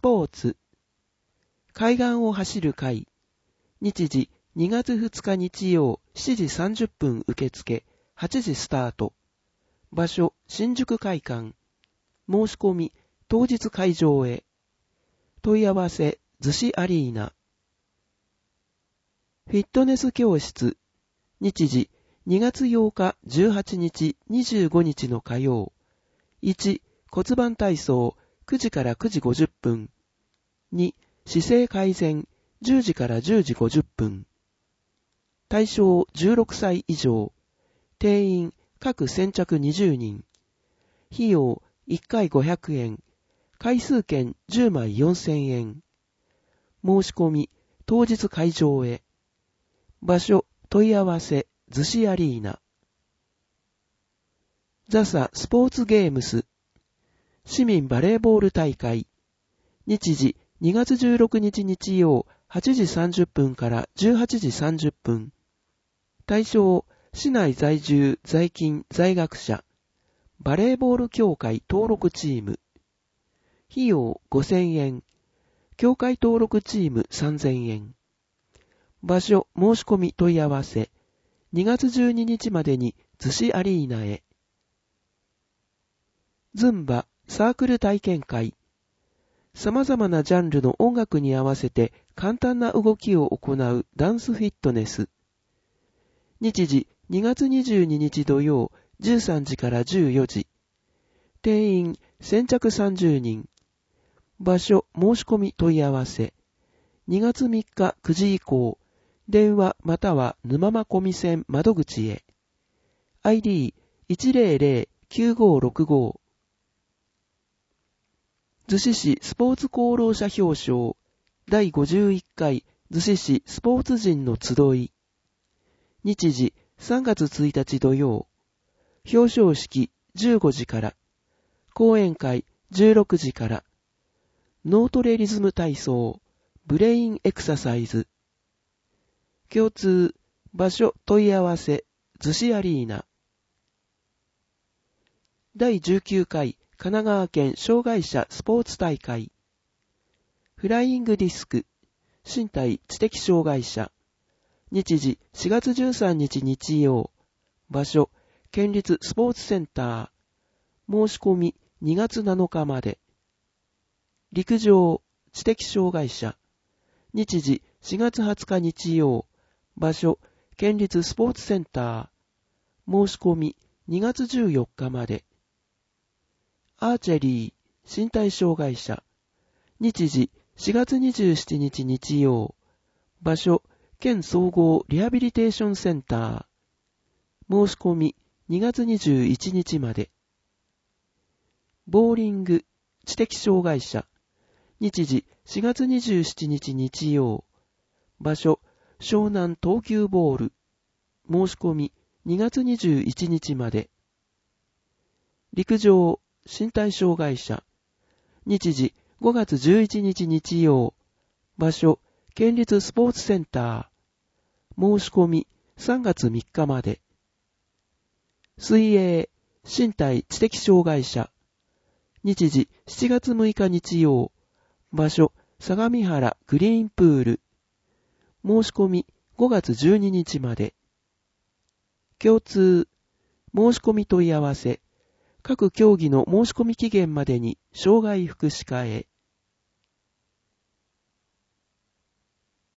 ポーツ。海岸を走る会。日時2月2日日曜7時30分受付、8時スタート。場所、新宿会館。申し込み、当日会場へ。問い合わせ、逗子アリーナ。フィットネス教室。日時、2月8日、18日、25日の火曜。1、骨盤体操、9時から9時50分。2、姿勢改善、10時から10時50分。対象16歳以上。定員、各先着20人。費用、1回500円。回数券10枚4000円。申し込み、当日会場へ。場所、問い合わせ、逗子アリーナ。ザサスポーツゲームス。市民バレーボール大会。日時、2月16日日曜、8時30分から18時30分。対象、市内在住、在勤、在学者。バレーボール協会登録チーム。費用5000円。協会登録チーム3000円。場所、申し込み問い合わせ。2月12日までに逗子アリーナへ。ズンバ、サークル体験会。様々なジャンルの音楽に合わせて簡単な動きを行うダンスフィットネス。日時、2月22日土曜、13時から14時。定員、先着30人。場所、申し込み問い合わせ。2月3日9時以降、電話または沼間込線窓口へ。ID100-9565。逗子市スポーツ功労者表彰。第51回逗子市スポーツ人の集い。日時、3月1日土曜。表彰式15時から。講演会16時から。脳トレリズム体操、ブレインエクササイズ。共通、場所問い合わせ、逗子アリーナ。第19回神奈川県障害者スポーツ大会。フライングディスク、身体知的障害者。日時4月13日日曜。場所、県立スポーツセンター。申し込み2月7日まで。陸上、知的障害者。日時4月20日日曜。場所、県立スポーツセンター。申し込み2月14日まで。アーチェリー、身体障害者。日時4月27日日曜。場所、県総合リハビリテーションセンター。申し込み2月21日まで。ボーリング、知的障害者。日時4月27日日曜。場所、湘南東急ボール。申し込み2月21日まで。陸上、身体障害者。日時5月11日日曜。場所、県立スポーツセンター。申し込み3月3日まで。水泳、身体知的障害者。日時7月6日日曜。場所、相模原グリーンプール。申し込み5月12日まで。共通、申し込み問い合わせ。各競技の申し込み期限までに障害福祉課へ。